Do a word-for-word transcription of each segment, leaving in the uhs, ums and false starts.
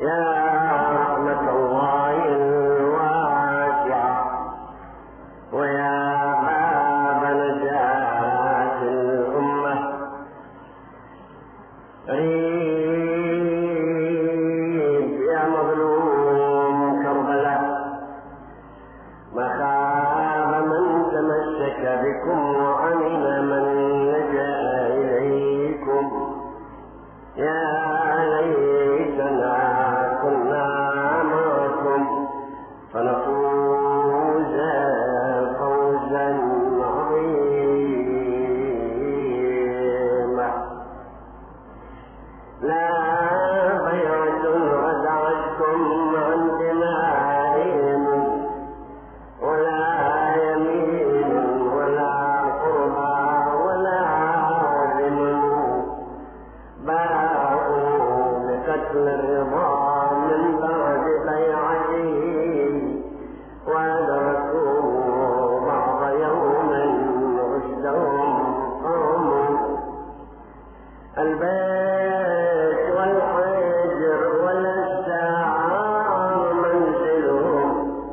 يا رحمة الله الواسعة ويا باب نجاة الأمة، ريد يا مظلوم كربلاء، ما خاب من تمسك بكم وأمن من لجأ إليكم. يا ليتنا كنا معكم فنفوز فوزا عظيما. لا بيعة رجعتكم عن دمائهم ولا يمين ولا قربى ولا ذمم، باءوا بقتل الرضا من بعد بيعته وأدركوا بعض يوم رشدهم قوم. البيت والحجر والأشجار منزلهم،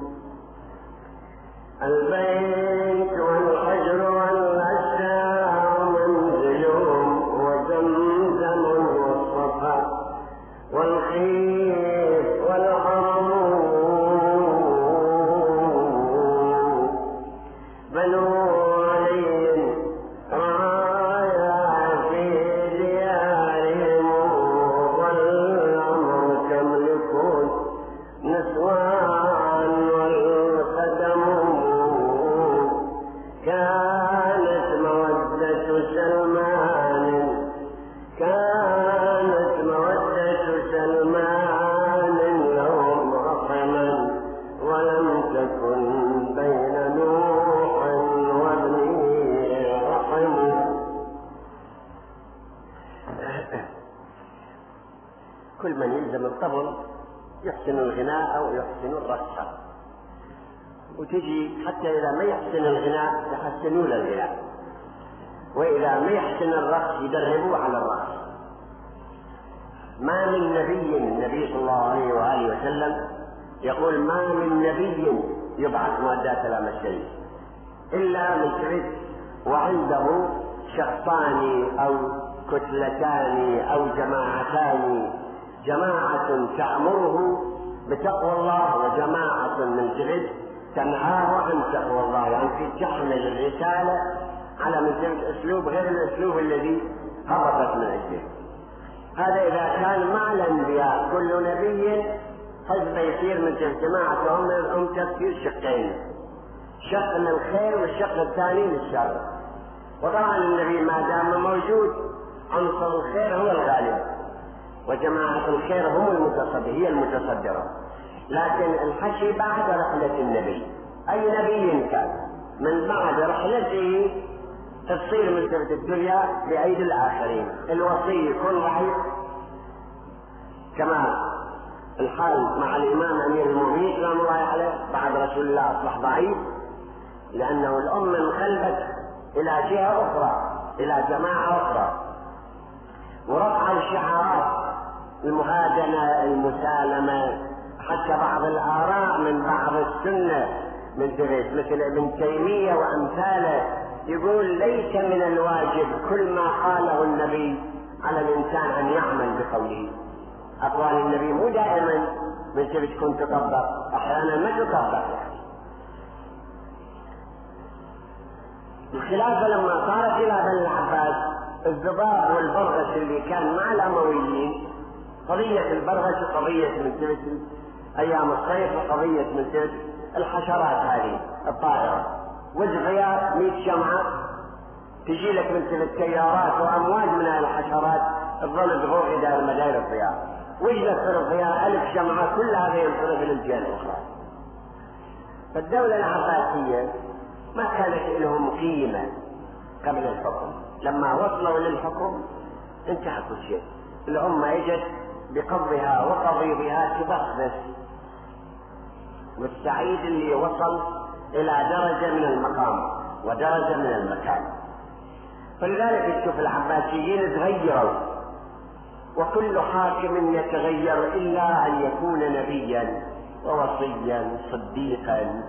البيت والحجر والأشجار منزلهم، وزمزم والصفا والخيف والحرم. بنو علي رايا في ديارهم والأمر تملكون نسوان والقدم. كانت مودة سلمان كانت مودة سلمان لهم رحما، ولم تكن بين نوح وابنه رحم. كل من يلزم الطبل يحسن الغناء أو يحسن الرقص، وتجي حتى إذا ما يحسن الغناء يحسنون الغناء، وإذا ما يحسن الرقص يدربوا على الرقص. ما من نبي، النبي صلى الله عليه وآله وسلم يقول ما من نبي يبعث مؤداة كلام الشريف إلا من شريف وعنده شخصان أو كتلتان أو جماعتان، جماعة تأمره بتقوى الله وجماعة من جهد تنهاه عن تقوى الله، يعني في تحمل الرسالة على مثل أسلوب غير الأسلوب الذي هبطت من أجله. هذا إذا كان مع الأنبياء كل نبي حزب يصير من جماعة هم تفسير شقين، شق للخير والشق الثاني للشر. وطبعا النبي ما دام موجود عنصر الخير هو الغالب، وجماعة الخير هم المتصدر هي المتصدرة. لكن الحشي بعد رحلة النبي، أي نبي كان من بعد رحلته تصير مسيرة الدنيا بأيدي الآخرين. الوصي يكون ضعيف كما الحال مع الإمام أمير المؤمنين سلام الله عليه، بعد رسول الله أصبح ضعيف لأنه الأمة انقلبت إلى جهة أخرى، إلى جماعة أخرى، ورفع الشعارات المهادنة المسالمة، حتى بعض الآراء من بعض السنة من مثل ابن تيمية وأمثاله يقول ليس من الواجب كل ما قاله النبي على الإنسان أن يعمل بقوله. أقوال النبي مو دائما مثل تكون تطبق، أحيانا ما تطبق. الخلافة لما صارت إلى بني العباس، الذباب والبرغش اللي كان مع الأمويين، قضية البرغش وقضية مثل أيام الصيف وقضية مثل الحشرات هذه الطائرة والغيار، مئة شمعة تجي لك مثل التيارات وأمواج من الحشرات تظل تغور إلى المدائر الضياء، وجدت في الضياء ألف شمعة كل هذا ينصرف للجهة الأخرى. فالدولة العباسية ما كانت لهم قيمة قبل الحكم، لما وصلوا للحكم انتهى كل شيء. الأمة اجت بقبضها وقضيبها تبخس، والسعيد اللي وصل إلى درجة من المقام ودرجة من المكان. فلذلك تشوف العباسيين تغيروا وكل حاكم يتغير إلا أن يكون نبيا ووصيا صديقا.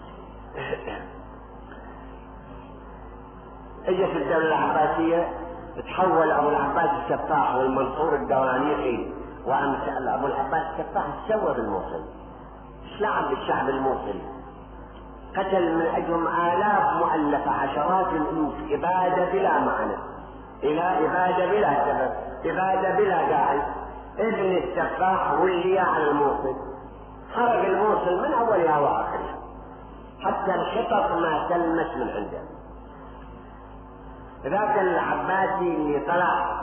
اجت الدولة العباسية، تحول أبو العباس السفاح والمنصور الدوانيقي وأمثال أبو العباس السفاح سوى بالموصل، لعب بالشعب الموصلي، قتل من أجلهم آلاف مؤلفة، عشرات الألوف، إبادة بلا معنى إلى إبادة بلا سبب، إبادة بلا داعي. ابن السفاح ولي على الموصل، خرج الموصل من أولها وآخرها، حتى الخطط ما تلمس من عنده. ذاك العباسي اللي طلع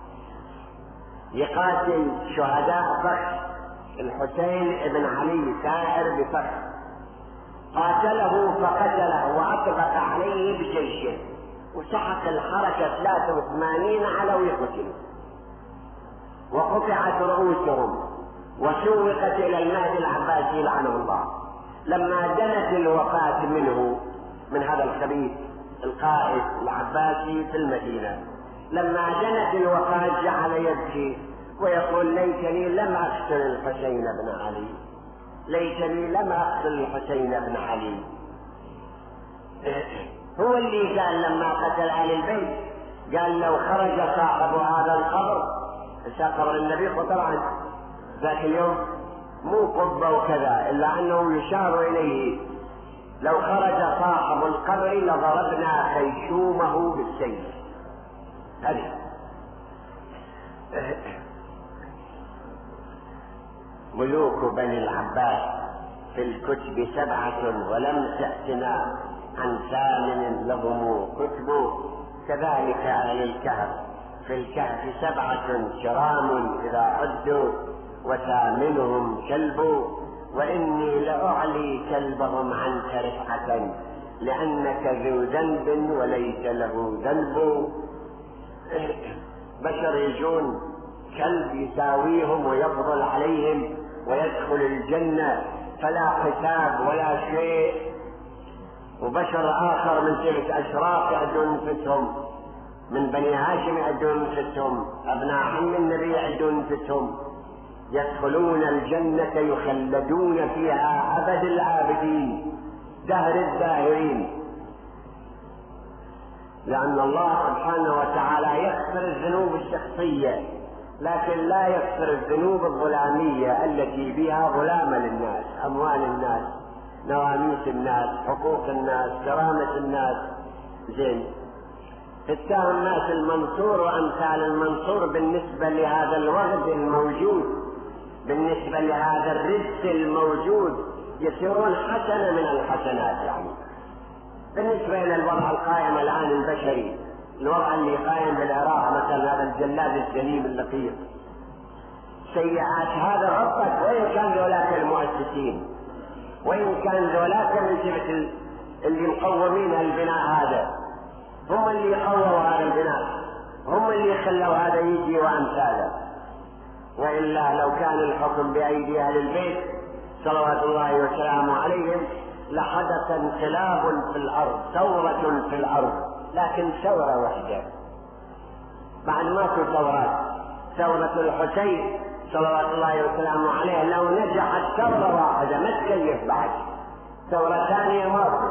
يقاتل شهداء فخ الحسين بن علي سائر بفخ، قاتله فقتله وأطبق عليه بجيشه وسحق الحركة ثلاثة وثمانين علوي قتلوا وقطعت رؤوسهم وسوقت إلى المهدي العباسي لعنه الله. لما دنت الوفاة منه، من هذا الخبيث القائد العباسي في المدينة، لما دنت الوفاة جعل يبكي ويقول ليتني لم أقتل الحسين بن علي، ليتني لم أقتل الحسين بن علي. هو اللي قال لما قتل آل البيت، قال لو خرج صاحب هذا القبر، قبر النبي وطبعا ذاك اليوم مو قبة وكذا إلا أنه يشار إليه، لو خرج صاحب القبر لضربنا خيشومه بالسيف. هذه ملوك بني العباس في الكتب سبعة ولم تأتنا عن ثامن لهم كتب، كذلك أهل الكهف في الكهف سبعة كرام إذا عدوا وثامنهم كلب، وإني لأعلي كلبهم عنك رفعة لأنك ذو ذنب وليس له ذنب. بشر يجون كلب يساويهم ويفضل عليهم ويدخل الجنة فلا حساب ولا شيء، وبشر آخر من تلك أشراف يعدون أنفسهم، من بني هاشم يعدون أنفسهم، أبناء عم النبي يعدون أنفسهم، يدخلون الجنة يخلدون فيها أبد الآبدين دهر الداهرين، لأن الله سبحانه وتعالى يغفر الذنوب الشخصية لكن لا يغفر الذنوب الظلامية التي بها ظلام للناس، أموال الناس، نواميس الناس، حقوق الناس، كرامة الناس. زين اتهم الناس المنصور وأمثال المنصور بالنسبة لهذا الوغد الموجود، بالنسبة لهذا الرزق الموجود، يصيرون حسنة من الحسنات. يعني بالنسبة إلى الوضع القائم الآن البشري، الوضع اللي قائم بالعراق مثلا، هذا الجلاد السليم اللطيف، سيئات هذا غطت، وإن كان ذولاك المؤسسين، وإن كان ذولاك من جهة اللي مقومين البناء هذا، هم اللي قووا هذا البناء، هم اللي خلوا هذا يجي وأمثاله. وإلا لو كان الحكم بأيدي أهل البيت صلوات الله وسلامه عليهم لحدث انقلاب في الأرض، ثورة في الأرض، لكن ثورة واحدة بعد ماكو ثورات. ثورة الحسين صلوات الله وسلامه عليه لو نجحت ثورة واحدة ما تكيف بعد ثورة ثانية ماكو.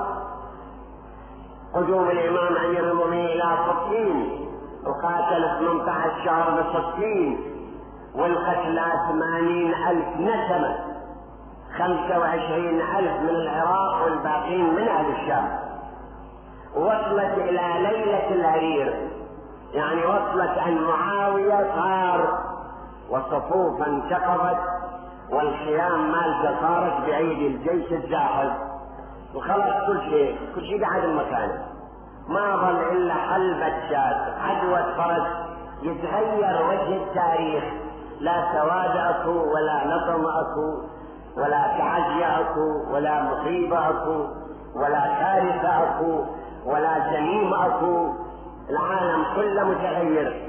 قدوم الإمام أمير المؤمنين إلى صفين وقاتل ثمانية عشر شهر بصفين، والقتلى ثمانين ألف نسمة، خمسة وعشرين ألف من العراق والباقين من أهل الشام. وصلت إلى ليلة الهرير، يعني وصلت أن معاوية صار وصفوفا انتقضت والخيام مالته صارت بأيدي الجيش الزاحف، وخلص كل شيء كل شيء قاعد مكانه، ما ظل إلا حلبة شاة عدوة فرس. يتغير وجه التاريخ، لا سواد أكو ولا نظم أكو ولا تعزية أكو ولا مصيبة أكو ولا كارثة أكو ولا سليم أكو، العالم كله متغير.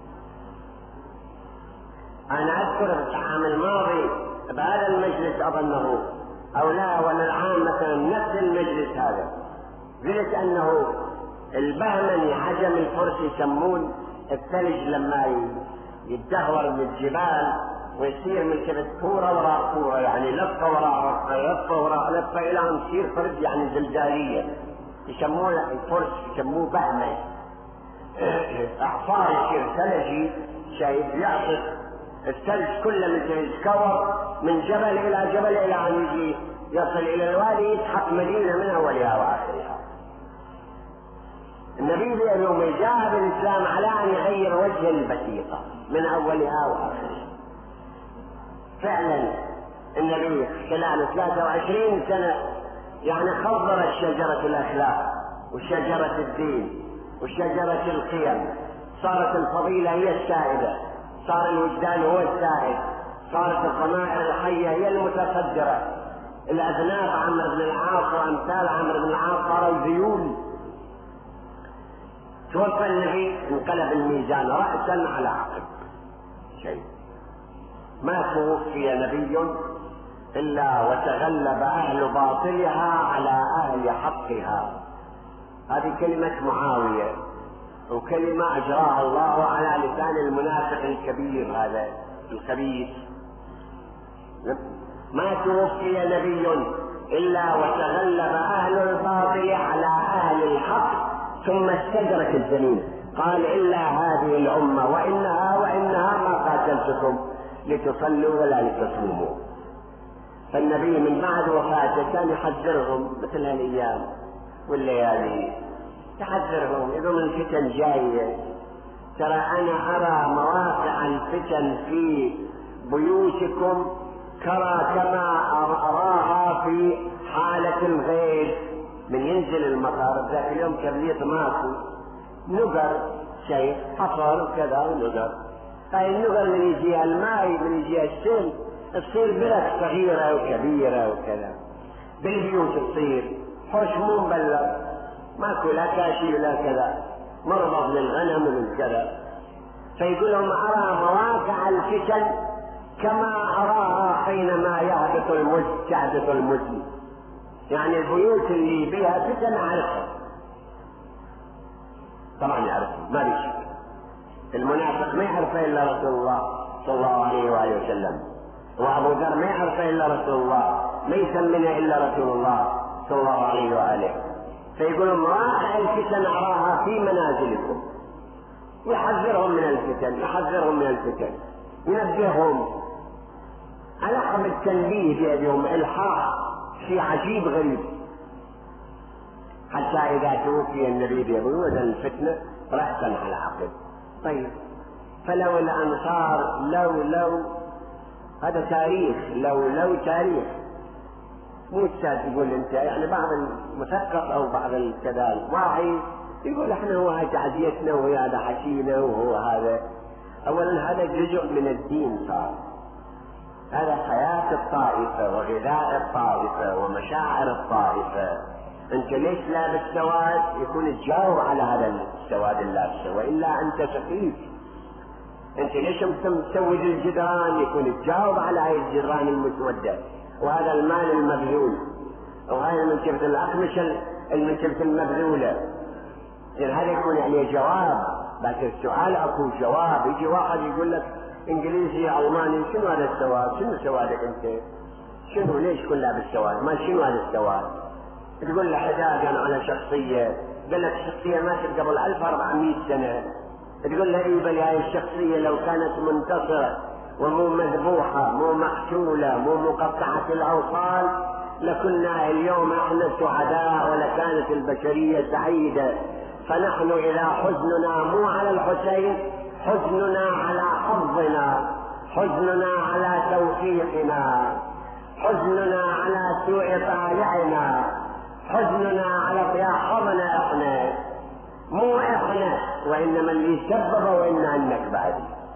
أنا أذكر العام الماضي بهذا المجلس أظنه أو لا، ولا العام مثلا نفس المجلس هذا، قلت أنه البهمني عجم الفرس يسمون الثلج لما يتدهور من الجبال ويصير من كذا كورة وراء كورة، يعني لفة وراء لفة وراء لفة إلى أن تصير فرد يعني زلزالية، يسموه الفرس، يسموه بهمة. إعصار يصير ثلجي، شايف يعصف الثلج كله مثل يتكور من جبل إلى جبل إلى أن يجي يصل إلى الوادي يسحق مدينة من أولها وآخرها. النبي اليوم جاء بالإسلام على أن يغير وجه البسيطة من أولها وآخرها. فعلا النبي خلال ثلاثة وعشرين سنة يعني خضرت شجرة الأخلاق وشجرة الدين وشجرة القيم، صارت الفضيلة هي السائدة، صار الوجدان هو السائد، صارت الضمائر الحية هي المتصدرة، الأذناب عمرو بن العاص وأمثال عمرو بن العاص صاروا ذيول. توفى النبي انقلب الميزان رأسا على عقب، شيء ما توفي نبي إلا وتغلب أهل باطلها على أهل حقها. هذه كلمة معاوية، وكلمة أجراها الله على لسان المنافق الكبير هذا الخبيث. ما توفي نبي إلا وتغلب أهل الباطل على أهل الحق ثم استدرك الجميل، قال إلا هذه الأمة وإنها وإنها ما قاتلتكم لتصلوا ولا لتصوموا. فالنبي من بعد وفاته كان يحذرهم مثل هالأيام والليالي، يحذرهم يقول الفتن جاية، ترى أنا أرى مواقع الفتن في بيوتكم كرى كما أراها في حالة الغيث، من ينزل المطر ذاك اليوم كبريت ماكو نقر شيء حصل وكذا ونقر، هاي النقر من يجيها الماء من يجيها السيل تصير بلد صغيرة وكبيرة وكذا، بالبيوت تصير حوش مو مبلغ ماكو لا كاشي ولا كذا، مرضض للغنم وللكذا. فيقول لهم أرى مواقع الفتن كما أراها حينما يهبط المزن تهبط المزن، يعني البيوت اللي بها فتن أعرفها، طبعا يعرفها ما في شك. المنافق ما يعرفه إلا رسول الله صلى الله عليه وآله وسلم، وأبو ذر ما يعرفه إلا رسول الله، ما يسمنه إلا رسول الله صلى الله عليه وآله. فيقولون مواقع الفتن أراها في منازلكم، يحذرهم من الفتن، يحذرهم من الفتن، ينبههم على حب التنبيه بيدهم إلحاح شيء عجيب غريب. حتى إذا توفي النبي بيقولون الفتنة رأسا على عقب. طيب فلو الأنصار لو لو هذا تاريخ، لو لو تاريخ، مو الساد يقول انت، يعني بعض المثقف او بعض الكذا الواعي يقول احنا هو هاي تعزيتنا وهي هذا حكينا وهو هذا. اولا هذا جزء من الدين صار، هذا حياة الطائفة وغذاء الطائفة ومشاعر الطائفة. انت ليش لابس سواد؟ يكون تجاوب على هذا السواد اللابسه، والا انت سخيف. انت ليش مسود الجدران؟ يكون تجاوب على هاي الجدران المسودة وهذا المال المبذول وهاي المنشفة الأقمشة المنشفة المبذولة. يعني هذا يكون عليه جواب، لكن السؤال اكو جواب. يجي واحد يقول لك انجليزي الماني، شنو هذا السواد؟ شنو سوادك انت؟ شنو ليش كل لابس سواد؟ ما شنو هذا السواد؟ تقول له حدادا على شخصية، قال لك شخصية ماتت قبل ألف وأربعمائة سنة. تقول له اي بل هاي الشخصية لو كانت منتصرة ومو مذبوحة مو مقتولة مو مقطعة الأوصال لكنا اليوم احنا سعداء ولكانت البشرية سعيدة. فنحن إذا حزننا مو على الحسين، حزننا على حظنا، حزننا على توفيقنا، حزننا على سوء طالعنا، حزننا على ضياعنا احنا، مو احنا وانما اللي سبب وإنا انك بعد.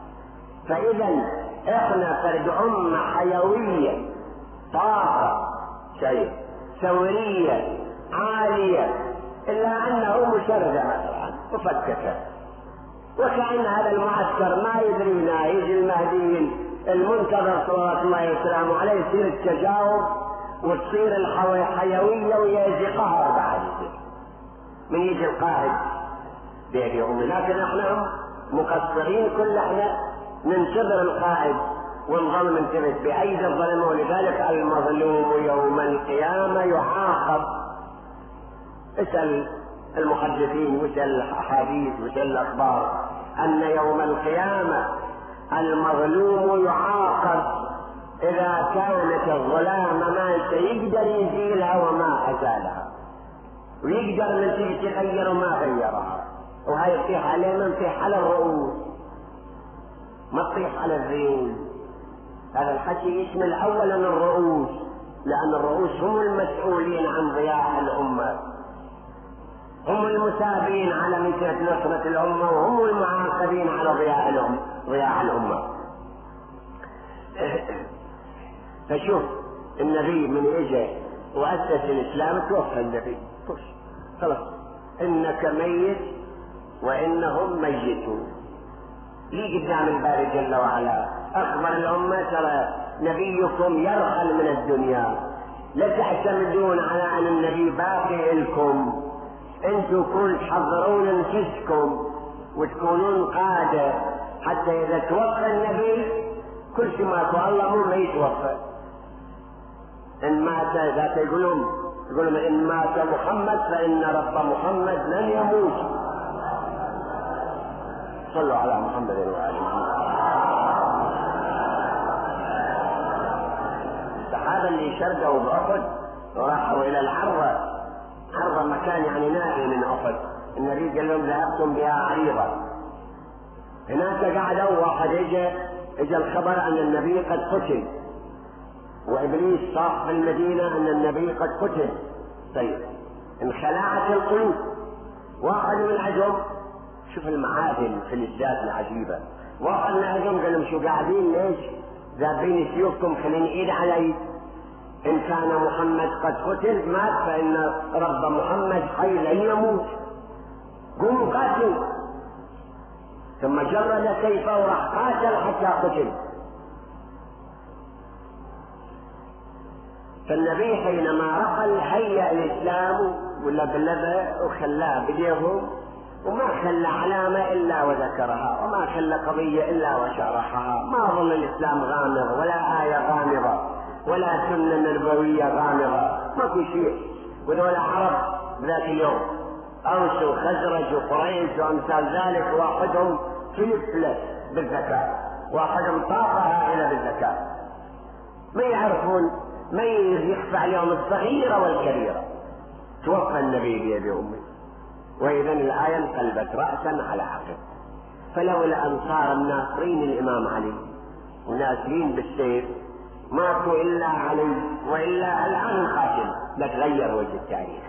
فاذا احنا فرد امة حيوية طاقة شيء ثورية عالية، الا انه مشرذمة طبعا مفككة، وكأن هذا المعسكر ما يدرينا. يجي المهدي المنتظر صلى الله وسلامه عليه يصير التجاوب وتصير الحيوية ويجي قهر بعد من يجي القائد بيدي أمي. لكن احنا مقصرين كل احنا ننتظر القائد ونظل ننتبه بأيدي الظلم. ولذلك المظلوم يوم القيامة يعاقب. اسأل المحدثين واسأل الأحاديث واسأل الأخبار أن يوم القيامة المظلوم يعاقب إذا كانت الظلام ما يقدر يزيلها وما أزالها، ويقدر من تيجي تغير وما غيرها. وهي تطيح عليه من تطيح على الرؤوس، ما تطيح على الذيول. هذا الحكي يشمل أولا الرؤوس، لأن الرؤوس هم المسؤولين عن ضياع الأمة، هم المسابين على مكنة نصرة الأمة، وهم المعاقبين على ضياع الأمة ضياع الأمة. فشوف النبي من اجى وأسس الإسلام توفى النبي، خلاص إنك ميت وإنهم ميتون. لي قدام الباري جل وعلا أخبر الأمة ترى نبيكم يرحل من الدنيا، لا تعتمدون على أن النبي باقي لكم، انتم كل تحضرون انفسكم وتكونون قادة حتى إذا توفى النبي كل شيء ما الله مو ما يتوفى. إن مات ذات يقولون يقولون إن مات محمد فإن رب محمد لن يموت. صلوا على محمد وآل محمد. الصحابة اللي شردوا بأحد وراحوا إلى العرة، عرة مكان يعني نائي من أحد، النبي قال لهم ذهبتم بها عريضة. هناك قعدوا واحد اجى اجى الخبر أن النبي قد قتل، وإبليس صاح في المدينة أن النبي قد قتل. طيب انخلعت القلوب. واحد من عندهم، شوف المعادن في الذات العجيبة، واحد من عندهم قال لهم شو قاعدين ليش؟ ذابين سيوفكم خليني ايد علي. إن كان محمد قد قتل مات فإن رب محمد حي لن يموت، قوموا قاتلوا. ثم جرد سيفه وراح قاتل حتى قتل. فالنبي حينما رحل هيأ الإسلام ولا بلبه وخلاه بديهم، وما خلى علامة إلا وذكرها، وما خلى قضية إلا وشرحها. ما ظل الإسلام غامض، ولا آية غامضة، ولا سنة نبوية غامضة، ما في شيء. وذولا عرب ذات اليوم أوس وخزرج وقريش وأمثال ذلك، واحدهم فلفلة بالذكاء، واحدهم طاقة هائلة بالذكاء، ما يعرفون، ما يخفى عليهم الصغيرة والكبيرة. توفى النبي بيد أمي، وإذا الآية انقلبت رأسا على عقب. فلولا أن صار الناصرين الإمام علي وناصرين بالسيف ماكو إلا علي، وإلا الآن القاتل لتغير وجه التاريخ.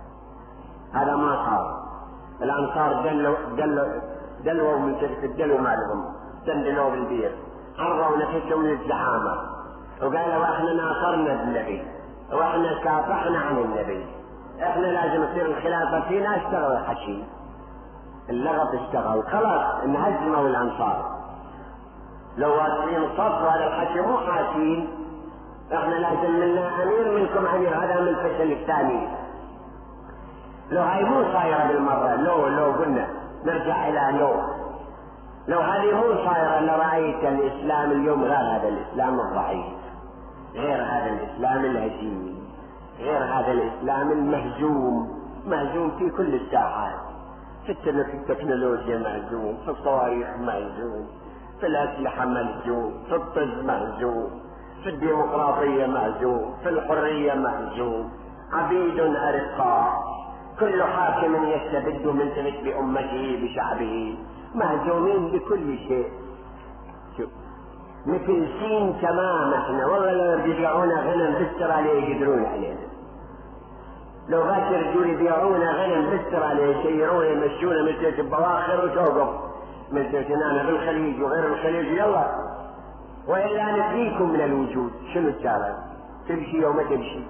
هذا ما صار. الأنصار دلوا دلوا دلوا من تلك الدلو مالهم، دندلوا بالبير، عروا نفسهم للزعامة وقالوا احنا ناصرنا النبي واحنا كافحنا عن النبي، احنا لازم تصير الخلافة فينا. اشتغل الحكي، اللغط اشتغل، خلاص انهزموا الأنصار. لو واصلين صف هذا الحكي مو حاسين، احنا لازم منا امير منكم امير، هذا من الفشل الثاني. لو هاي مو صايرة بالمرة، لو لو قلنا نرجع الى لو لو هذه مو صايرة لرأيت الاسلام اليوم غير هذا الاسلام الضعيف، غير هذا الاسلام الهزيم، غير هذا الاسلام المهزوم، مهزوم في كل الساحات، في التكنولوجيا مهزوم، في الصواريخ مهزوم، في الأسلحة مهزوم، في الطب مهزوم، في الديمقراطية مهزوم، في الحرية مهزوم، عبيد أرقاء، كل حاكم يستبد من تلك بأمته بشعبه، مهزومين بكل شيء. شوف مفلسين تمام احنا، والله لو يبيعونا غنم باستراليا يقدرون علينا، لو غات رجول يبيعونا غنم باستراليا يسيرونا يمشونا مثل البواخر وتوقف مثل تنانا بالخليج وغير الخليج، يلا وإلا نفيكم من الوجود. شنو السالفة؟ تمشي وما تمشي.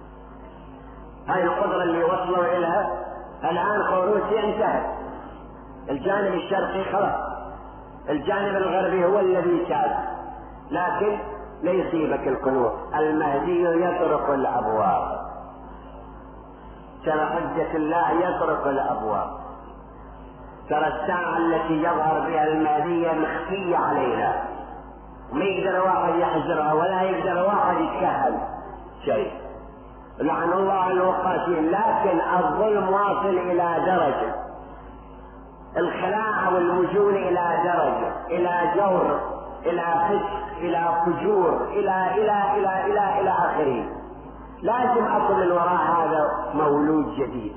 هاي القدرة اللي وصلوا إليها الآن روسيا انتهت، الجانب الشرقي خلاص، الجانب الغربي هو الذي شاذ. لكن لا يصيبك القنوط، المهدي يطرق الأبواب، ترى حجة الله يطرق الأبواب. ترى الساعة التي يظهر بها المادية مخفية علينا، ما يقدر واحد يحذرها ولا يقدر واحد يتكهل شيء. لعن الله الوقاسين. لكن الظلم واصل إلى درجة، الخلاعة والوجول إلى درجة، إلى جور، إلى فسق، إلى فجور، إلى إلى إلى إلى إلى آخره. لازم أكون من وراء هذا مولود جديد.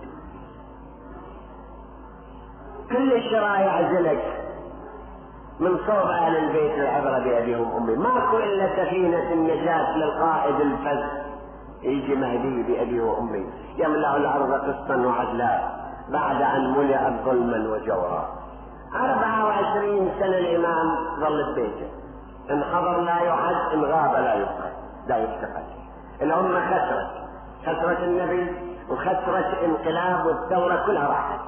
كل الشرائع يعزلك من صوب أهل البيت العبرة بأبيهم أمي. ماكو إلا سفينة النجاة للقائد الفذ يجي مهدي بأبي وأمي يملأ الأرض قسطا وعدلا بعد أن ملئت ظلما وجورا. أربعة وعشرين سنة الإمام ظل ببيته، إن حضر لا يعد، إن غاب لا يبقى لا يفتقد. الأمة خسرت، خسرت النبي وخسرت انقلاب والثورة كلها راحت.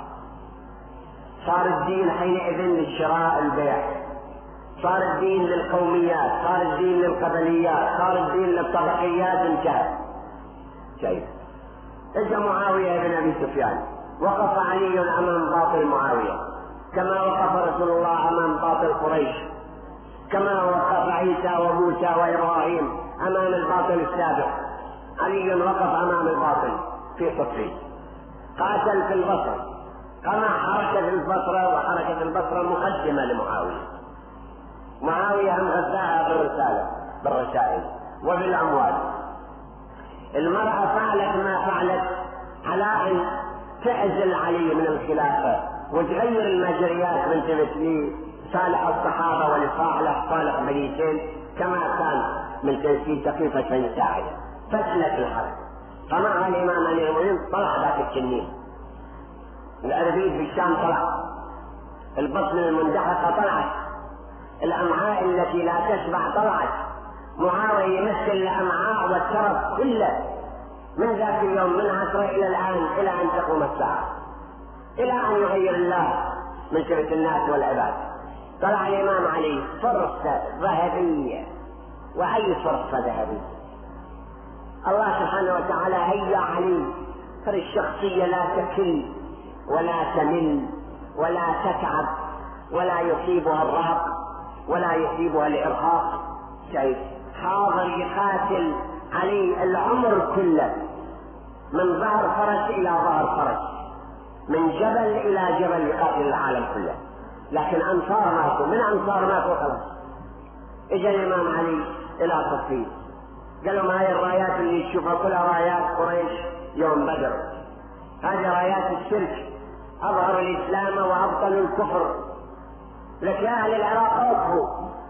صار الدين حينئذ للشراء البيع، صار الدين للقوميات، صار الدين للقبليات، صار الدين للطبقيات. انتهى. شيء اجى معاوية بن ابي سفيان، وقف علي امام باطل معاوية كما وقف رسول الله امام باطل قريش، كما وقف عيسى وموسى وابراهيم امام الباطل السابق. علي وقف امام الباطل في صفه، قاتل في البصره، كما حركة البصرة، وحركة البصرة مقدمة لمعاوية. معاوية هم غذاها بالرسالة بالرسائل وبالأموال. المرأة فعلت ما فعلت على أن تعزل علي من الخلافة وتغير المجريات من تمثيل صالح الصحابة ولصالح صالح بنيتين كما كان من تمثيل سقيفة بني ساعدة. فشلت الحرب. طمع الإمام علي المؤمنين، طلع ذاك التنين. الأربيد بالشام طلع، البطن المندحقة طلعت، الأمعاء التي لا تشبع طلعت. معاوية يمثل الأمعاء والترف كله من ذاك اليوم، من عصره إلى الآن، إلى أن تقوم الساعة، إلى أن يغير الله من شرك الناس والعباد. طلع الإمام علي فرصة ذهبية. وأي فرصة ذهبية؟ الله سبحانه وتعالى هيأ علي فالشخصية لا تكل ولا تمل ولا تتعب ولا يصيبها الرهق ولا يصيبها الإرهاق. شيء حاضر يقاتل علي العمر كله، من ظهر فرس إلى ظهر فرس، من جبل إلى جبل، يقاتل العالم كله. لكن أنصار ماتوا، من أنصار ماتوا خلاص. إجا الإمام علي إلى صفين، قالوا ما هي الرايات اللي تشوفها كلها رايات قريش يوم بدر، هذه رايات الشرك، أظهروا الإسلام وأبطلوا الكفر. لك يا أهل العراق وقفوا،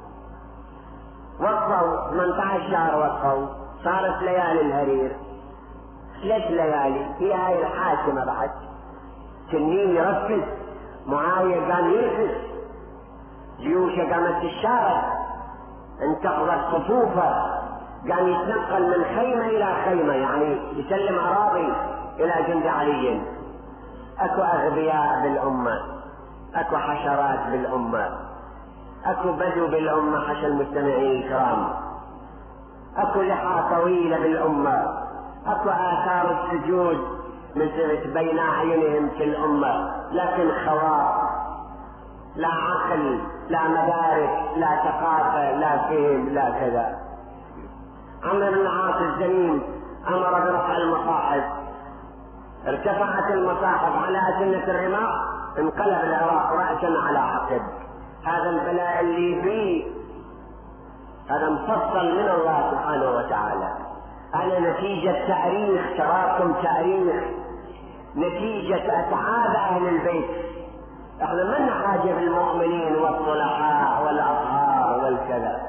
وقفوا ثمانية عشر شهر، وقفوا. صارت ليالي الهرير، ثلاث ليالي هي هاي الحاكمة بعد. تنين يركز، معاوية قام يركز، جيوشه قامت تشارك، انتقضت صفوفه، قام يتنقل من خيمة إلى خيمة، يعني يسلم أراضي إلى جند علي. اكو اغبياء بالامه، اكو حشرات بالامه، اكو بدو بالامه حشى المستمعين الكرام، اكو لحى طويله بالامه، اكو اثار السجود مثلت بين اعينهم في الامه، لكن خواء، لا عقل، لا مدارك، لا ثقافه، لا فهم، لا كذا. عمرو بن العاص الزميل امر برفع المصاحف، ارتفعت المصاحف على أسنة الرماح، انقلب العراق رأسا على عقب. هذا البلاء اللي فيه هذا مفصل من الله سبحانه وتعالى، هذا نتيجة تاريخ، تراكم تاريخ، نتيجة أتعاب أهل البيت. احنا من حاجة بالمؤمنين والصلحاء والأطهار والكذا.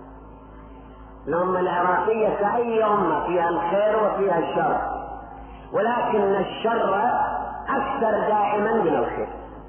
الأمة العراقية كأي أمة فيها الخير وفيها الشر، ولكن الشر أكثر دائما من الخير،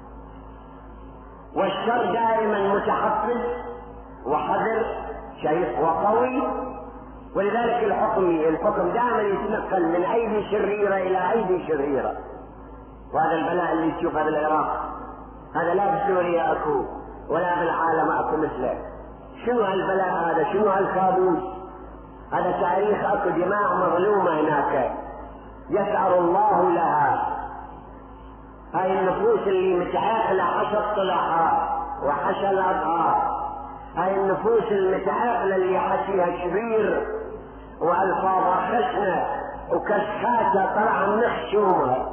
والشر دائما متحفز وحذر شيخ وقوي. ولذلك الحكم الحكم دائما يتنقل من أيدي شريرة إلى أيدي شريرة. وهذا البلاء اللي تشوفه بالعراق هذا لا بسوريا أكو ولا بالعالم أكو مثله. شنو هالبلاء هذا؟ شنو هالكابوس هذا؟ تاريخ أكو دماء مظلومة هناك يسعر الله لها. هاي النفوس اللي متعاقلة حشى الطلحاء وحشى الأضعاف، هاي النفوس المتعاقلة اللي حكيها كبير وألفاظها خشنة وكشخاتها طلع من خشومها،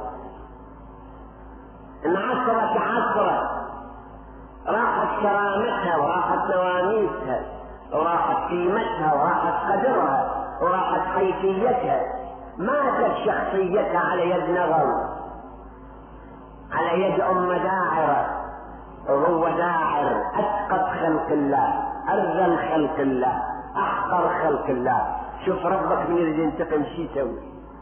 انعصرت عصرة، راحت كرامتها وراحت نواميسها وراحت قيمتها وراحت قدرها وراحت حيثيتها، ماتت شخصيتها على يد نغم، على يد أم داعرة، وهو داعر أسقط خلق الله، أرذل خلق الله، أحقر خلق الله. شوف ربك من يريد ينتقم شي يسوي؟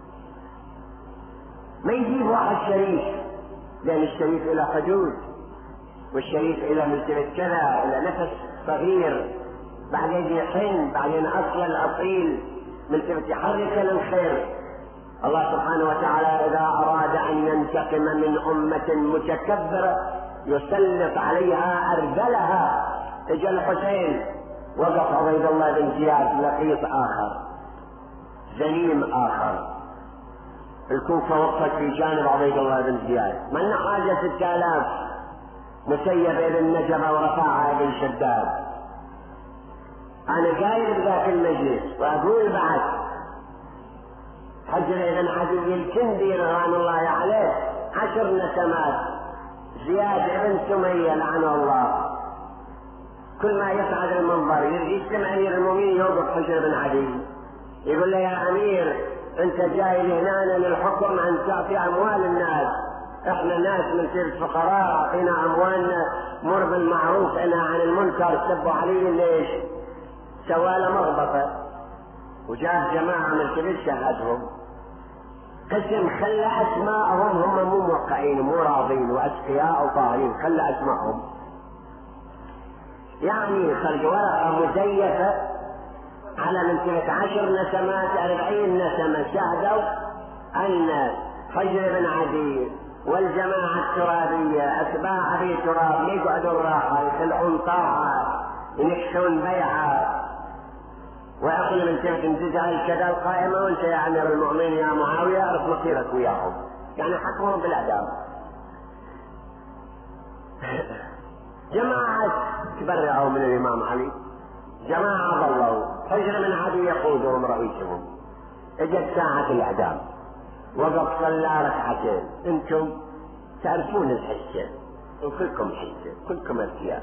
ما يجيب واحد شريف، لأن الشريف إلى حدود، والشريف إلى ملتفت كذا، إلى نفس صغير، بعدين يحن، بعدين أصل الأصيل ملتفت يحرك للخير. الله سبحانه وتعالى إذا أراد أن ينتقم من أمة متكبرة يسلط عليها أرذلها. اجى الحسين وقف عبيد الله بن زياد لقيط آخر، زنيم آخر، الكوفة وقفت في جانب عبيد الله بن زياد، من حاجة ستة آلاف، مسيب بن نجبة ورفاعة بن شداد. أنا قايل بذاك المجلس وأقول بعد حجر بن عدي الكندي رضوان الله عليه عشر نسمات، زياد بن سمية لعنه الله، كل ما يصعد المنبر يجتمع امير المؤمنين يوقف حجر بن عدي يقول له يا امير انت جاي لهنا للحكم ان تعطي اموال الناس، احنا ناس من سير فقراء، اعطينا اموالنا، مر بالمعروف انا عن المنكر، سبوا علي ليش؟ سوى مغبطه وجاب جماعه من كبير شهدهم، قسم خلى اسماءهم، هم مو موقعين مو راضين واتقياء وطاهرين، خلى اسماءهم، يعني خرج ورقه مزيفه على منتهى عشر نسمات أربعين نسمة شهدوا أن حجر بن عدي والجماعة الترابية أتباع أبي تراب يقعدوا الراحة يخلعون طاعة ينكشون بيعة، ويقول من تلك انتزع كذا القائمة وانت يا أمير المؤمنين يا معاوية أعرف مصيرك وياهم، يعني حكمهم بالإعدام. جماعة تبرعوا من الإمام علي، جماعة ضلوا، حجر من عدي يقودهم رئيسهم، اجت ساعة الإعدام وقف صلى ركعتين، انتم تعرفون الحجة وكلكم حجة كلكم أذكياء.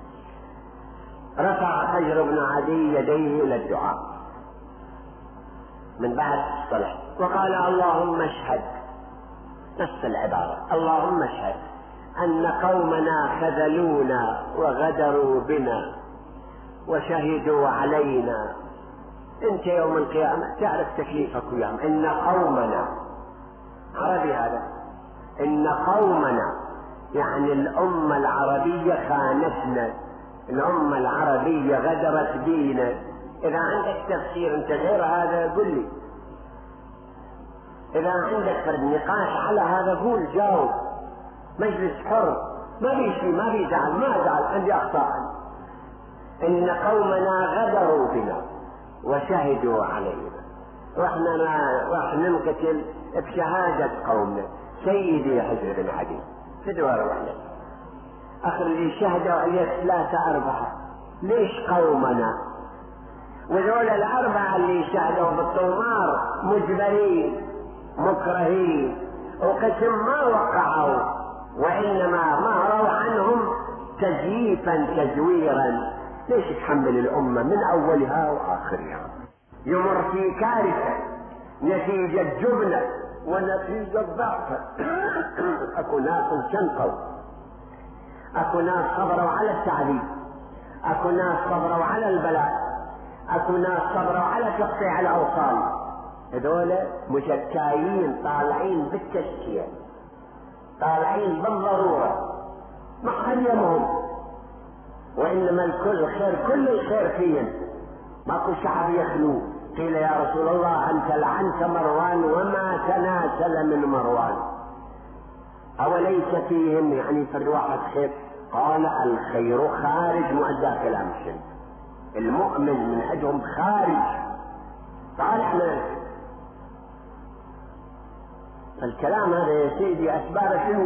رفع حجر بن عدي يديه إلى الدعاء من بعد الصلاة وقال اللهم اشهد، نفس العبارة، اللهم اشهد أن قومنا خذلونا وغدروا بنا وشهدوا علينا، انت يوم القيامة تعرف تكليفك وياهم، ان قومنا، عربي هذا، ان قومنا يعني الامة العربية خانتنا، الامة العربية غدرت بينا. اذا عندك تفسير انت غير هذا قل لي، اذا عندك فرد نقاش على هذا قول جاوب، مجلس حر، ما بيشي ما بيزعل، ما زعل عندي اخطاء، إن قومنا غدروا بنا وشهدوا علينا، وإحنا راح ننقتل بشهادة قومنا. سيدي يا حجر بن عدي تدور وحدك، آخر اللي شهدوا عليه ثلاثة أربعة، ليش قومنا؟ وذول الأربعة اللي شهدوا بالطمار مجبرين مكرهين وقسم ما وقعوا، وإنما مهروا عنهم تزييفا تزويرا. ليش تحمل الأمة من أولها وآخرها؟ يمر في كارثة نتيجة جبنة ونتيجة ضعف. أكو ناس شنقوا، أكو ناس صبروا على التعذيب، أكو ناس صبروا على البلاء، أكو ناس صبروا على تقطيع الأوصال، هذول مشكايين طالعين بالتشكية، طالعين بالضرورة، ما حد يمهم، وإنما الكل خير، كل الخير فيهم، ماكو شعب يخلو. قيل يا رسول الله أنت لعنت مروان وما تناسل من مروان، أوليس فيهم يعني فرد واحد خير؟ قال الخير خارج مؤدى كلام الشمس، المؤمن من أجهم خارج طالع منه. فالكلام هذا يا سيدي أسباب شنو؟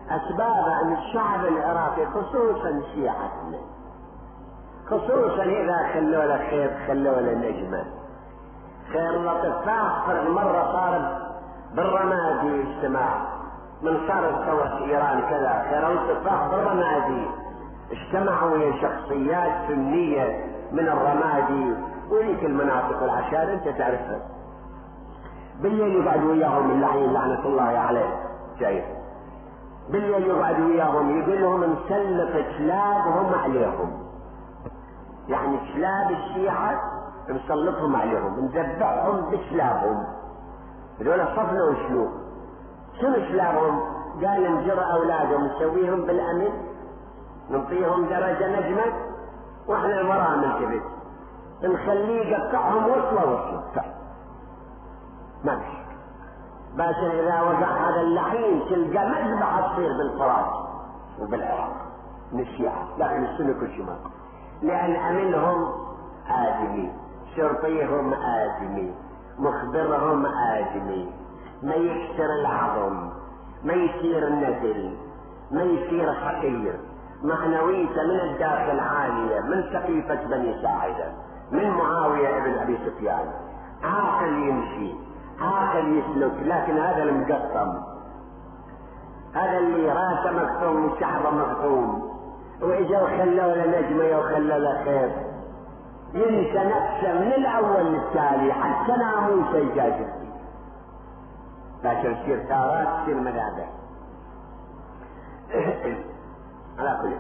أسباب أن الشعب العراقي خصوصا شيعتنا خصوصا إذا خلوا له خير خلوا له نجمة خير لطفاح فرق مرة صار بالرمادي اجتماع من صارت ثورة إيران كذا خير لطفاح بالرمادي اجتمعوا ويا شخصيات سنية من الرمادي وليك المناطق والعشائر انت تعرفها بالليل يقعد وياهم اللعين لعنة الله عليه شايف بالليل يقعد وياهم يقول لهم نسلط كلابهم عليهم يعني كلاب الشيعة نسلطهم عليهم نذبحهم بكلابهم هذول صفنا وشنو شنو كلابهم قال نجر اولادهم نسويهم بالامن نعطيهم درجة نجمة واحنا المرأة ننتبه نخليه يقطعهم وصلة وصلة ما بشي باشا اذا وقع هذا اللحين تلقى مذبحة تصير بالفرات وبالعراق من الشيعة لكن السنة كل شيء ما لان امنهم آدمي شرطيهم آدمي مخبرهم آدمي ما يكسر العظم ما يصير نزل ما يصير حقير معنويته من الداخل عالية من سقيفة بني ساعدة من معاوية ابن ابي سفيان عاقل يمشي عاقل يسلك لكن هذا المقطم هذا اللي راسه مقطوم وشعبه مقطوم واجا وخلوا له نجمه وخلوا له خير ينسى نفسه من الاول للتالي حتى ناموسه يجازف لكن تصير ثارات تصير مذابح على كل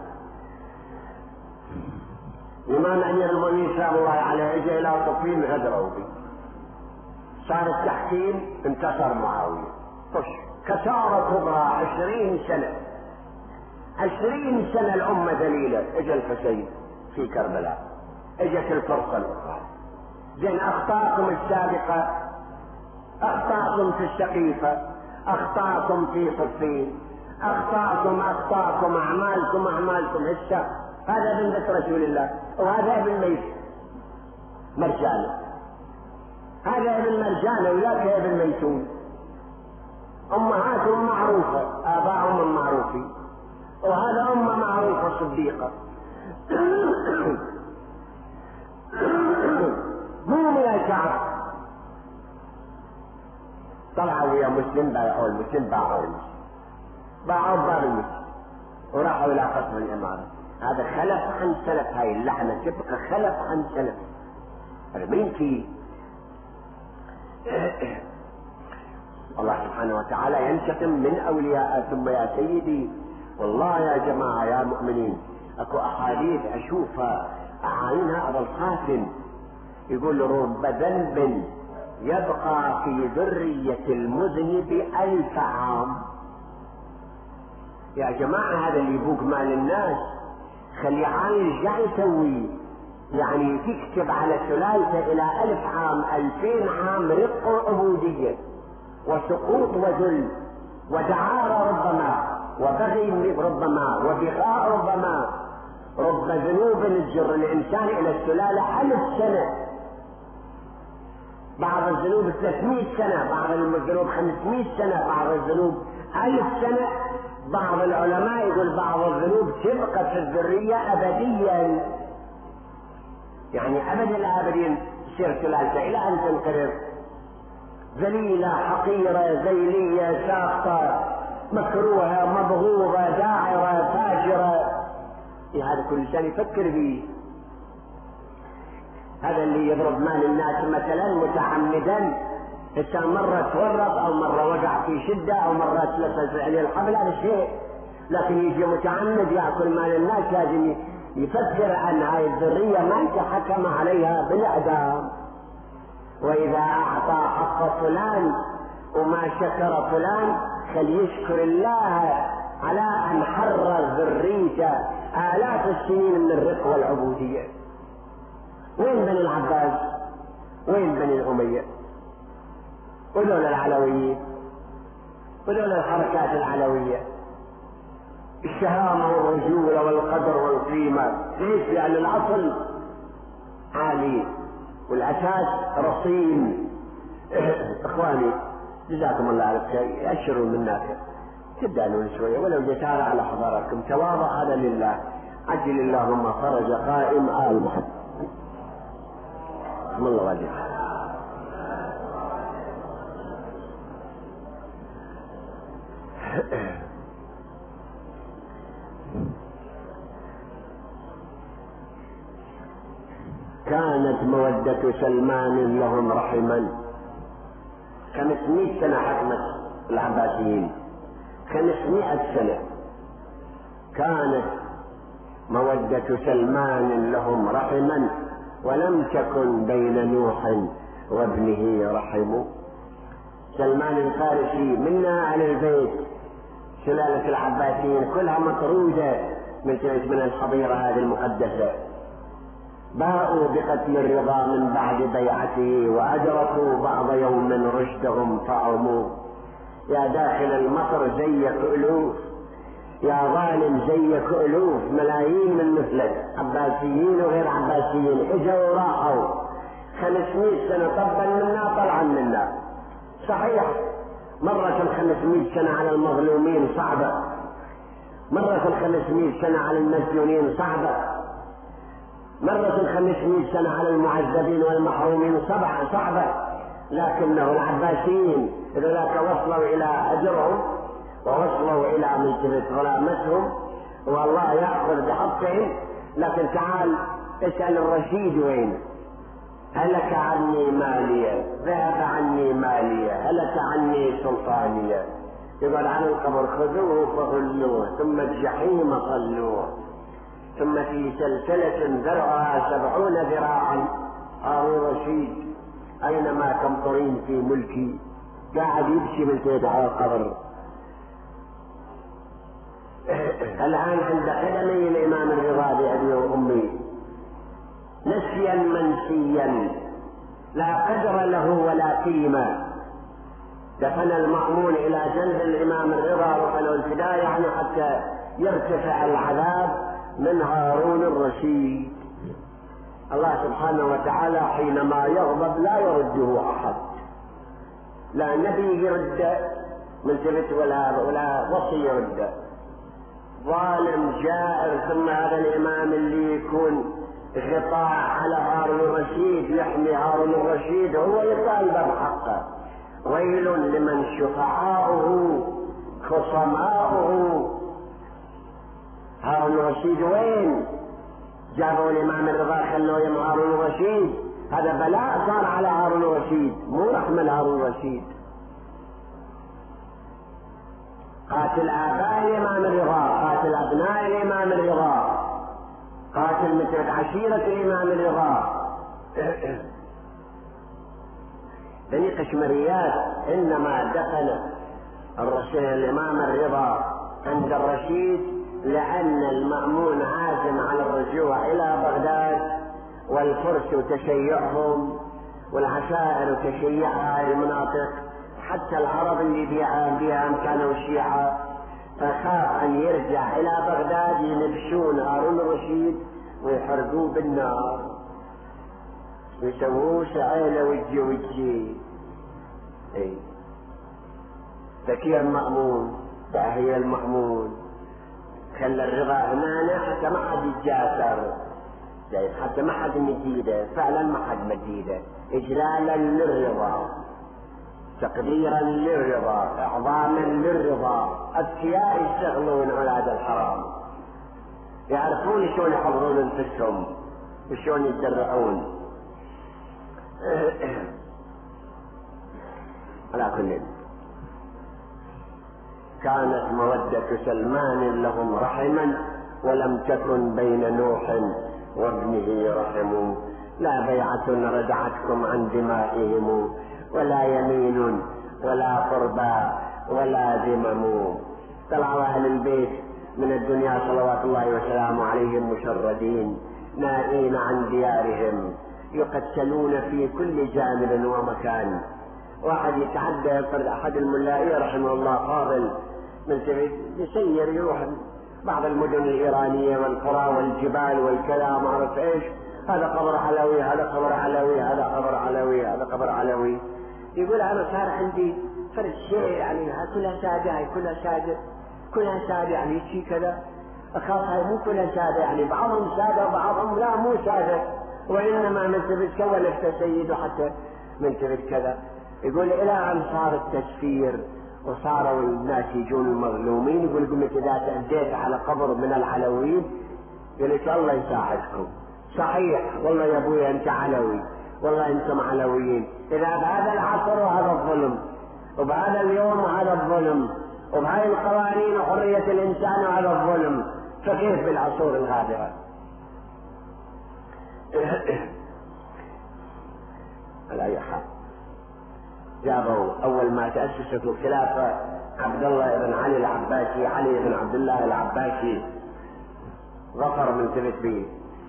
الإمام أمير المؤمنين سلام الله عليه اجى إلى طفيل غدروا به صار التحكيم انتصر معاوية طش كسارة كبرى عشرين سنة عشرين سنة الأمة ذليلة اجى الحسين في كربلاء اجت الفرصة الأخرى زين أخطاءكم السابقة أخطاءكم في السقيفة أخطاءكم في صفين أخطاءكم أخطاءكم أعمالكم أعمالكم هسه هذا ابن بيت رسول الله وهذا ابن ميت مرجانة هذا ابن مرجانة وذاك ابن ميتون أمهاتهم معروفة آباءهم معروفين وهذا أمة معروفة صديقة قوموا يا شعب طلعوا ويا مسلم باعوا المسلم باعوا المسلم باعوا باب المسلم وراحوا إلى قصر الإمارة هذا خلف عن سلف هاي اللعنة تبقى خلف عن سلف مين فيه الله سبحانه وتعالى ينتقم من أولياء ثم يا سيدي والله يا جماعة يا مؤمنين اكو احاديث اشوفها اعاينها ابو القاسم يقول رب ذنب يبقى في ذرية المذنب ألف عام. يا جماعة هذا اللي يبوق مال الناس خلي عايش قاعد يسوي يعني تكتب على سلالته الى الف عام الفين عام رق وعبودية وسقوط وذل ودعارة ربما وبغي ربما وبغاء ربما رب ذنوب تجر الانسان الى السلالة الف سنة بعض الذنوب ثلاثمائة سنة بعض الذنوب خمسمائة سنة بعض الذنوب الف سنة بعض العلماء يقول بعض الذنوب تبقى في الذرية ابديا يعني ابد الابدين تصير سلالته الى ان تنقرض ذليلة حقيرة ذيلية ساقطة مكروهة مبغوضة داعرة فاجرة هذا كل انسان يفكر فيه. هذا اللي يضرب مال الناس مثلا متعمدا حتى مرة تورط او مرة وقع في شدة او مرة تلفز عليه الحبل هذا شيء، لكن يجي متعمد يأكل مال الناس لازم يفكر عن هاي الذرية ما يتحكم عليها بالاعدام. واذا اعطى حق فلان وما شكر فلان فليشكر الله على ان حرر ذريته آلاف السنين من الرق والعبودية. وين بني العباس؟ وين بني الأمية؟ ولولا العلويين ولولا الحركات العلوية الشهامة والرجولة والقدر والقيمة. ليش؟ لأن الأصل عالي والأساس رصين. إخواني جزاكم الله على خير أشروا من نافع تدانون شوية ولو جسارة على حضراتكم، تواضع هذا لله. عجل اللهم فرج قائم آل محمد. بسم الله وجهه. كانت مودة سلمان لهم رحما. خمسمائة سنة حكمت العباسيين، خمسمائة سنة. كانت مودة سلمان لهم رحما ولم تكن بين نوح وابنه رحم. سلمان الفارسي منا على البيت، سلالة العباسيين كلها مطرودة من من الحظيرة هذه المقدسة. باءوا بقتل الرضا من بعد بيعته وأدركوا بعض يوم رشدهم فعموا. يا داخل المصر زيك ألوف، يا ظالم زيك ألوف، ملايين من مثلك عباسيين وغير عباسيين اجوا وراحوا. خمسمائة سنة طبا منا طلعا منا. صحيح مرة الخمسمائة سنة على المظلومين صعبة، مرة الخمسمائة سنة على المسجونين صعبة، مرة الخمسمائة سنة على المعذبين والمحرومين صعبة، لكنه العباسيين ذلك وصلوا إلى أجرهم ووصلوا إلى منزلة غلامتهم والله يأخذ بحقهم. لكن تعال اسأل الرشيد وين؟ هلك عني مالية، ذهب عني مالية، هلك عني سلطانية. يقول عن القبر خذوه فغلوه ثم الجحيم صلوه ثم في سلسلة ذرعها سبعون ذراعا. هارون رشيد أينما تمطرين في ملكي، قاعد يمشي من تحت على القبر. الآن عند قدمي الإمام الرضا بأبي وأمي نسيا منسيا لا قدر له ولا قيمة. دفن المأمون إلى جنب الإمام الرضا وقالوا الفداء يعني حتى يرتفع العذاب من هارون الرشيد. الله سبحانه وتعالى حينما يغضب لا يرده أحد، لا نبي يرد من ثبت ولا ولا وصي يرد. ظالم جائر ثم هذا الإمام اللي يكون غطاء على هارون الرشيد يحمي هارون الرشيد هو يطالب بحقه. ويل لمن شفعاؤه خصماؤه. هارون الرشيد وين؟ جابوا الإمام الرضا خلوه يم هارون الرشيد. هذا بلاء صار على هارون الرشيد، مو رحمة هارون الرشيد. قاتل آباء الإمام الرضا، قاتل أبناء الإمام الرضا، قاتل مثل عشيرة الإمام الرضا. بني قشمريات إنما دفن الرشيد الإمام الرضا عند الرشيد لأن المأمون عازم على الرجوع إلى بغداد، والفرس تشيعهم والعشائر تشيعها هذه المناطق، حتى العرب اللي بها كانوا شيعة، فخاف أن يرجع إلى بغداد ينبشون هارون الرشيد ويحرقوه بالنار ويسووه شعيلة وجي وجي. اي ذكي المأمون، داهية المأمون، خلى الرضا هنا حتى ما حد يتجاسر، حتى ما حد مديده، فعلا ما حد مديده، إجلالا للرضا، تقديرا للرضا، إعظاما للرضا. أذكياء يشتغلون على هذا الحرام، يعرفون شلون يحضرون انفسهم وشلون يتدرعون. على كل كانت مودة سلمان لهم رحما ولم تكن بين نوح وابنه رحم. لا بيعة ردعتكم عن دمائهم ولا يمين ولا قربى ولا ذمم. طلعوا أهل البيت من الدنيا صلوات الله وسلامه عليهم مشردين نائين عن ديارهم، يقتلون في كل جانب ومكان. واحد يتعدى يقول أحد الملائية رحمه الله فاضل من سبيل يسير يروح بعض المدن الإيرانية والقرى والجبال والكذا ما أعرف إيش، هذا قبر علوي، هذا قبر علوي، هذا قبر علوي، هذا قبر علوي. يقول أنا صار عندي فرد شيء يعني كلها سادة، هاي كلها سادة، كلها سادة يعني شيء كذا، أخاف هاي مو كلها سادة، يعني بعضهم سادة وبعضهم لا مو سادة، وإنما من تبت سوى نفسه سيد وحتى من تبت كذا. يقول إلى أن صار التسفير وصاروا الناس يجون المظلومين، يقول قمت إذا تأديت على قبر من العلويين قلت الله يساعدكم، صحيح والله يا أبوي أنت علوي، والله أنتم علويين، إذا بهذا العصر وهذا الظلم، وبهذا اليوم وهذا الظلم، وبهذه القوانين وحرية الإنسان وهذا الظلم، فكيف بالعصور الغابرة؟ على أي حال جابوا أول ما تأسست الخلافة عبد الله بن علي العباسي، علي بن عبد الله العباسي، ظفر من تبت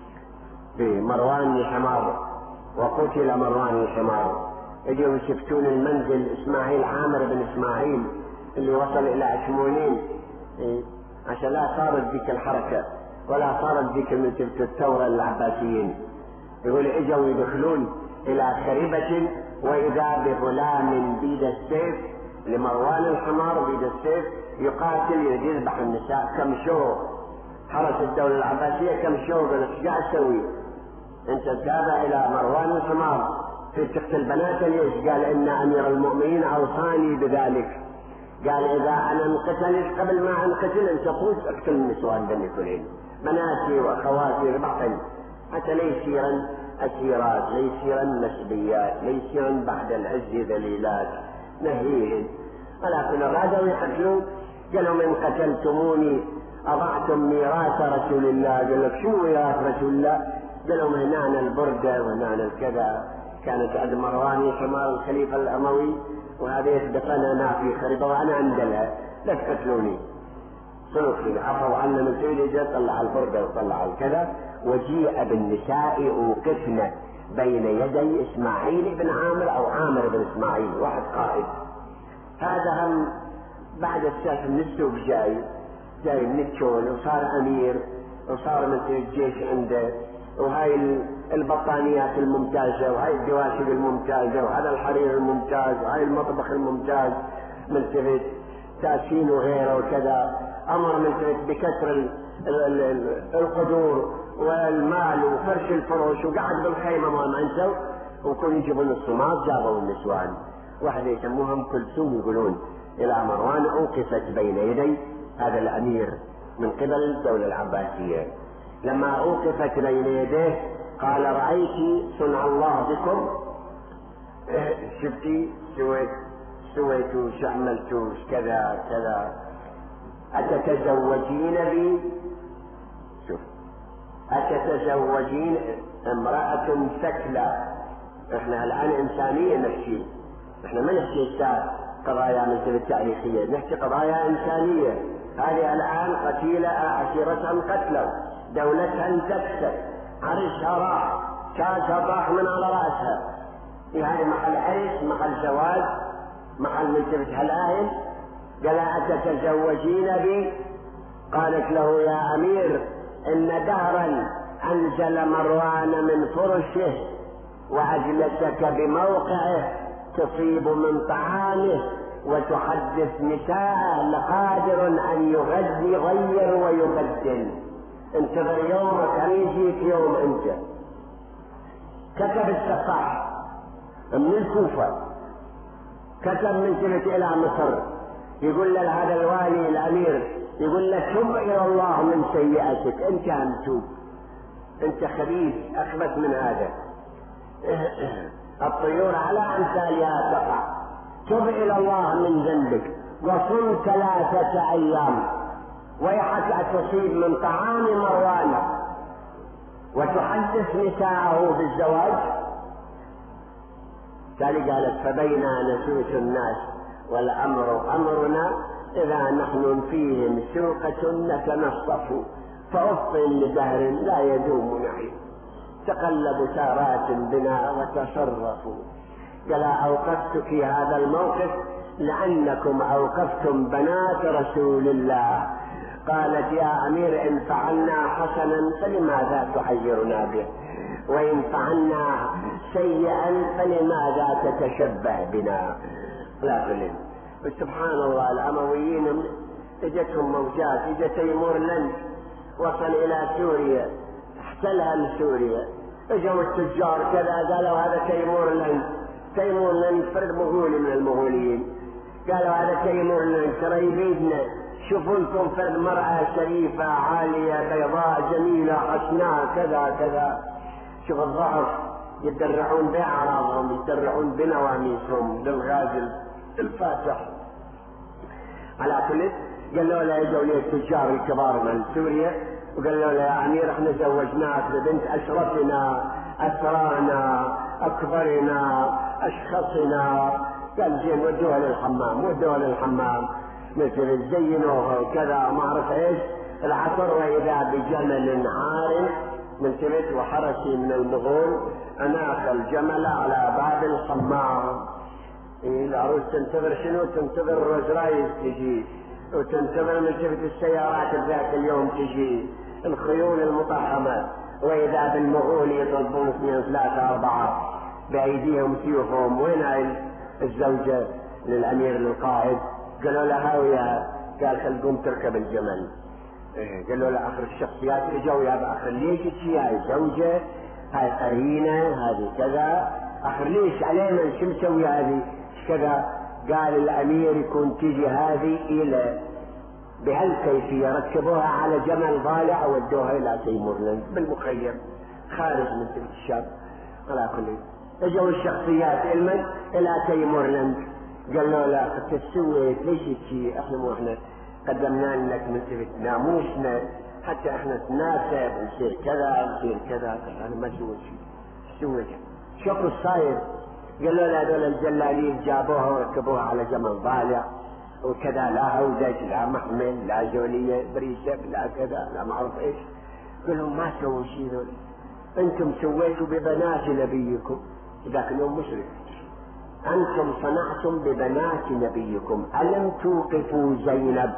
بمروان الحمار وقتل مروان الحمار. اجوا يشفتون المنزل اسماعيل عامر بن اسماعيل اللي وصل الى عشمونين عشان لا صارت ذيك الحركة ولا صارت ذيك من تلك الثورة العباسيين. يقول اجوا يدخلون الى خريبة واذا بغلام بيد السيف لمروان الحمار بيد السيف يقاتل يذبح النساء. كم شو حرس الدولة العباسية، كم شو قال ايش قاعد تسوي انت؟ تابع الى مروان الحمار في تقتل بنات ليش؟ قال ان امير المؤمنين اوصاني بذلك، قال اذا انا انقتلت قبل ما انقتل انت فوت اقتل النسوان بني كلين، بناتي واخواتي ربعتن حتى ليصيرن اسيرات، ليصيرن مسبيات، ليصيرن بعد العز ذليلات نهيهن. ولكن ارادوا يقتلوا، قالوا من قتلتموني اضعتم ميراث رسول الله. قال لك شو ميراث رسول الله؟ قالوا هنا البردة وهنا الكذا، كانت عند مروان الحمار الخليفة الأموي وهذا يسبقنا في خريبة وانا عندها، لا تقتلوني. صرفي عفوا عنا من سيدي، طلع البردة وطلع الكذا، وجيء بالنساء اوقفنا بين يدي اسماعيل بن عامر او عامر بن اسماعيل واحد قائد. هذا هم بعد الساعة من السوق جاي جاي من الشول وصار امير وصار مثل الجيش عنده، وهاي البطانيات الممتازة وهاي الدواسب الممتازة وهذا الحرير الممتاز وهاي المطبخ الممتاز ملتفت تأسين وغيره وكذا. أمر ملتفت بكسر القدور والمال وفرش الفروش وقعد بالخيمة ما انسوا، وكل يجيبون الصمات جابوا النسوان. واحد يسموهم كلثوم يقولون إلى مروان أوقفت بين يدي هذا الأمير من قبل الدولة العباسية. لما أوقفت بين يديه قال رأيت صنع الله بكم، شفتي سويت سويت وش عملت وش كذا كذا، أتتزوجين بي؟ شوف أتتزوجين امرأة ثكلى. احنا الآن إنسانية نحكي، احنا ما نحكي قضايا مثل التاريخية، نحكي قضايا إنسانية. هذه الآن قتيلة عشيرتها قتلوا، دولتها انتكست، عرشها راح، كاسها طاح من على رأسها، في هذه محل عرش، محل زواج، محل ملتفت هلاهل. قال أتتزوجين بي؟ قالت له يا أمير إن دهرا أنزل مروان من فرشه وأجلسك بموقعه تصيب من طعامه وتحدث نساءه لقادر أن يغذي يغير ويبدل. انتظر يومك أن يجيك يوم أنت. كتب السفاح من الكوفة، كتب من تبت إلى مصر، يقول له هذا الوالي الأمير، يقول له تب إلى الله من سيئتك، أنت هم توب، أنت خبيث أخبث من هذا. الطيور على أمثالها تقع، تب إلى الله من ذنبك وصم ثلاثة أيام ويحك تصيب من طعام مروان وتحدث نساءه بالزواج. تالي قالت فبينا نسوس الناس والأمر أمرنا إذا نحن فيهم سوقة نتنصف فأف لدهر لا يدوم نعيم تقلب سارات بنا وتصرفوا. قال أوقفتك هذا الموقف لأنكم أوقفتم بنات رسول الله. قالت يا أمير إن فعلنا حسنا فلماذا تحيرنا به، وإن فعلنا سيئا فلماذا تتشبه بنا؟ لا كلنا. سبحان الله الأمويين اجتهم موجات، اجى تيمور لنج وصل إلى سوريا، احتلها لسوريا، اجوا التجار كذا قالوا هذا تيمور لنج، تيمور لنج فرد مغولي من المغوليين، قالوا هذا تيمور لنج ترى يبيدنا، شوفوا لكم فرد مرأة شريفة عالية بيضاء جميلة حسناء كذا كذا. شوف الضعف يتدرعون بأعراضهم، يتدرعون بنواميسهم للغازل الفاتح. على كل قالوا له يجوا لي التجار الكبار من سوريا وقالوا له يا امير احنا زوجناك ببنت اشرفنا اسرانا اكبرنا اشخصنا. قال زين ودوها للحمام، ودوها للحمام مثل زينوها وكذا ما اعرف ايش. العصر واذا بجمل عار من تبت وحرسي من المغول اناخ الجمل على باب الحمام. إيه العروس تنتظر شنو؟ تنتظر روز رايز تجي، وتنتظر من تبت السيارات ذاك اليوم تجي، الخيول المطحمة، واذا بالمغول يطلبون اثنين ثلاثة اربعة بايديهم سيوفهم. وين هاي الزوجة للامير القائد؟ قالوا لها هاوية. قال خل قوم تركب الجمل. إيه قالوا له اخر الشخصيات اجوا يا اخر ليش تجي هاي زوجة، هاي قرينة، هذه كذا، اخر ليش علينا شو نسوي هذه كذا؟ قال الامير يكون تجي هذه الى بهالكيفية ركبوها على جمل ضالع ودوها الى تيمورلند بالمخيم خارج من تلك الشام. على كل اجوا الشخصيات المن الى تيمورلند قالوا له قد سويت ليش تجي؟ احنا مو احنا قدمنا لك من تبت ناموسنا حتى احنا نتناسب ونصير كذا ونصير كذا. انا ما سويت شيء. سويت شوفوا الصاير. قالوا له هذول الجلالين جابوها وركبوها على جمل ضالع وكذا، لا هودج لا محمل لا جولية بريشة لا كذا لا معروف ايش. قالوا ما سووا شيء ذول، انتم سويتوا ببنات نبيكم. ذاك اليوم مشرك. انتم صنعتم ببنات نبيكم، الم توقفوا زينب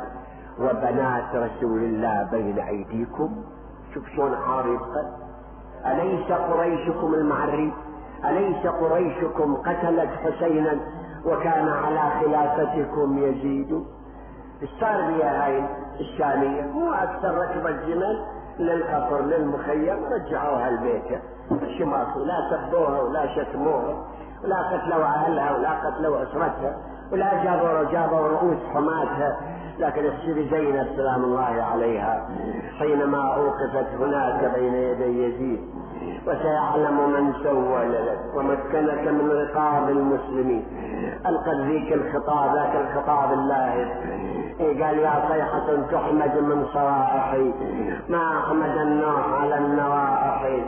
وبنات رسول الله بين ايديكم؟ شوف شلون عارضة. اليس قريشكم المعري؟ أليس قريشكم قتلت حسينا وكان على خلافتكم يزيد؟ صار بها هاي الشامية مو أكثر ركب الجمل للقطر للمخيم رجعوها البيت شماكو، لا سبوها ولا شتموها ولا قتلوا أهلها ولا قتلوا أسرتها ولا جابوا جابوا رؤوس حماتها. لكن السيدة زينب سلام الله عليها حينما أوقفت هناك بين يدي يزيد وسيعلم من سول لك ومكنك من رقاب المسلمين، ألقت ذيك الخطاب ذاك الخطاب الله قال يا صيحة تحمد من صوائحي ما أحمد النوح على النوائح.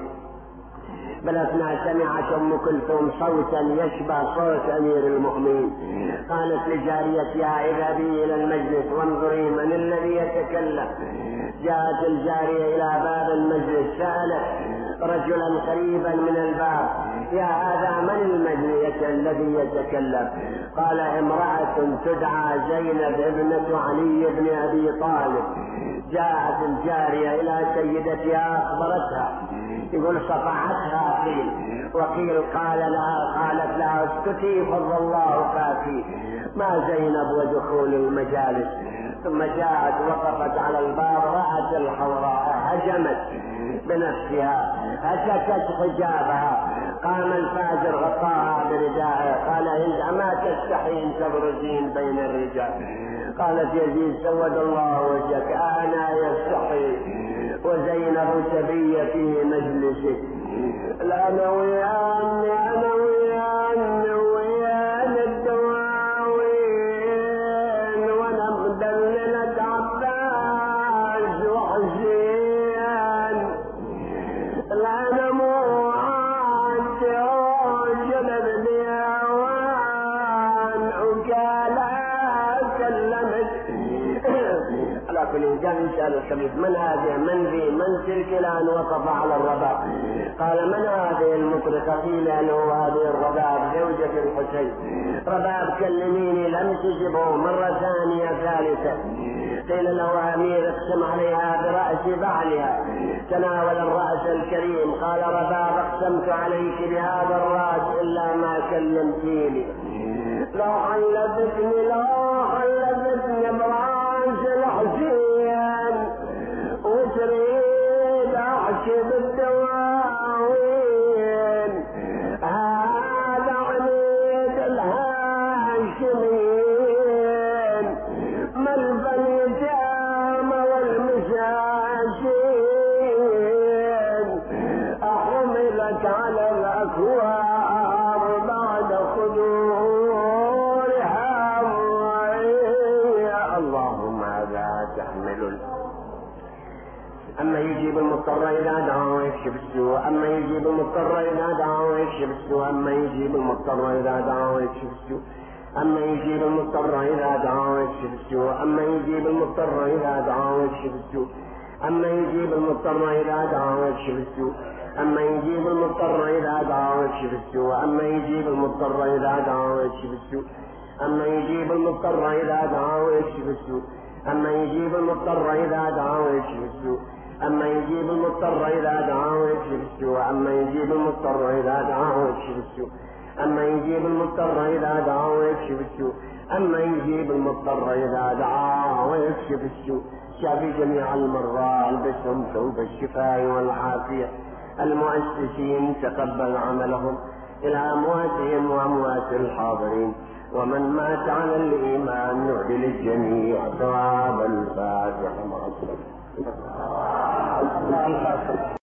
بل اثناء سمعت ام كلثوم صوتا يشبه صوت امير المؤمنين قالت لجاريتها اذهبي الى المجلس وانظري من الذي يتكلم. جاءت الجاريه الى باب المجلس سالت رجلا قريبا من الباب يا هذا من المجلس الذي يتكلم؟ قال امرأة تدعى زينب ابنة علي بن ابي طالب. جاءت الجارية الى سيدتها اخبرتها، يقول صفعتها قيل وقيل قال لها قالت لها اسكتي فضل الله فاكي ما زينب ودخول المجالس. ثم جاءت وقفت على الباب رأت الحوراء هجمت بنفسها هتكت حجابها. قام الفاجر غطاها بردائه قال هند اما تستحين تبرزين بين الرجال؟ قالت يزيد سود الله وجهك انا يستحي وزينب تبي في مجلسك. انا ويان انا ويان ويان الدواوين وانا مدللة عباس وحسين. انا مو عادي وجلب ديوان وقال كلمت على كل انسان يسأل الخبيث من هذه من ذي من تلك الان وقف على الرباب. قال من هذه المطرقة؟ قيل له هذه الرباب زوجة الحسين. رباب كلميني لم تجبه مرة ثانية ثالثة قيل له أمير اقسم عليها برأس بعلها، تناول الرأس الكريم قال رباب اقسمت عليك بهذا الرأس إلا ما كلمتيني. لو حلفتني لو حلفتني برأس الحسين وتريد أحكي بالدواوين، هذا عنيد الهاشمين ملف اليتامى والمساكين، أحملك على الأكواب بعد خدورها اللهم لا تحمل. أما يجيب المضطر إذا دعاه ويكشف السوء، أما يجيب المضطر إذا دعاه ويكشف السوء، أما يجيب المضطر إذا دعاه ويكشف السوء، أما يجيب المضطر إذا دعاه ويكشف السوء، أما يجيب المضطر إذا دعاه ويكشف السوء، أما يجيب المضطر إذا دعاه ويكشف السوء، أما يجيب المضطر إذا دعاه ويكشف السوء، أما يجيب المضطر إذا دعاه ويكشف السوء، أما يجيب المضطر إذا دعاه ويكشف السوء، أما يجيب المضطر إذا دعاه ويكشف السوء، أما يجيب المضطر إذا دعاه ويكشف السوء، أما يجيب المضطر إذا دعاه ويكشف السوء، أما يجيب المضطر إذا دعاه ويكشف السوء، أما يجيب المضطر إذا دعاه ويكشف السوء. شافي جميع المرضى البسهم ثوب الشفاء والعافية، المؤسسين تقبل عملهم إلى أمواتهم وأموات الحاضرين، ومن مات على الإيمان نعدي للجميع ثواب الفاتحة مع السلامة.